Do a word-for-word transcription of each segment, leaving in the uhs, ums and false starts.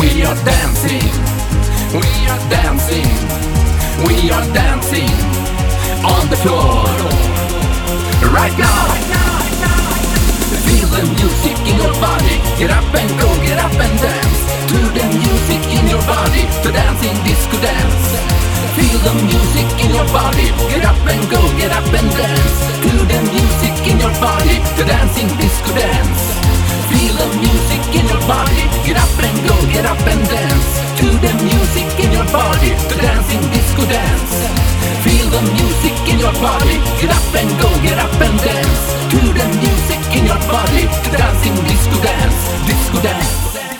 We are dancing, we are dancing, we are dancing on the floor right now. Feel the music in your body. Get up and go, get up and dance to the music in your body, to dancing disco dance. Feel the music in your body. Get up and go, get up and dance to the music in your body, to dancing disco dance. Feel the music in your body. Get up and go, get up and dance to the music in your body, to dancing disco dance. Feel the music in your body. Get up and go, get up and dance to the music in your body, to dancing disco dance, disco dance.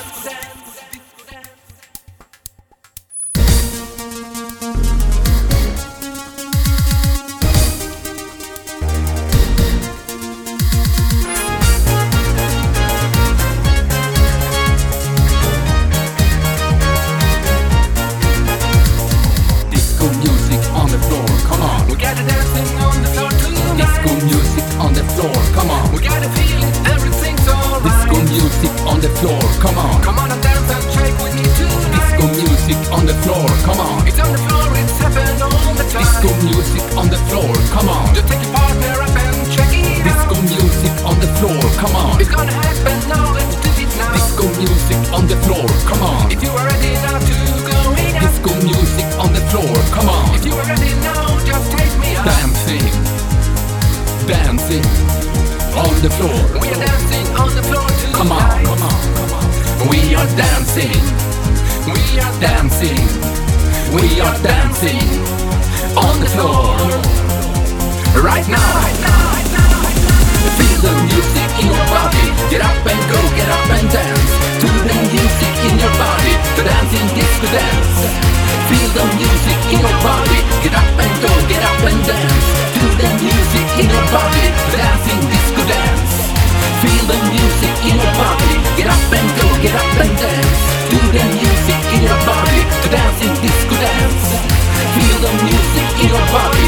On the floor, come on. Come on and dance and shake with me tonight. Disco music on the floor, come on. It's on the floor, it's happening all the time. Disco music on the floor, come on. Just take your partner up and check it Disco out. music on the floor, come on. It's gonna happen now, let's do it now. Disco music on the floor, come on. If you are ready now to go in out. Disco music on the floor, come on. If you are ready now, just take me out. Dancing, dancing on the floor. We are dancing on the floor tonight. Come on, come on, come on. We are dancing, we are dancing, we are dancing on the floor right now. Feel the music in your body. Get up and go, get up and dance to the music in your body, to dancing disco dance. Feel the music in your body. Get up and go, get up and dance to the music in your body, to dancing disco dance. Feel the music in your body. Get up and go, get up and dance to the music in your body, to dancing disco dance. Feel the music in your body.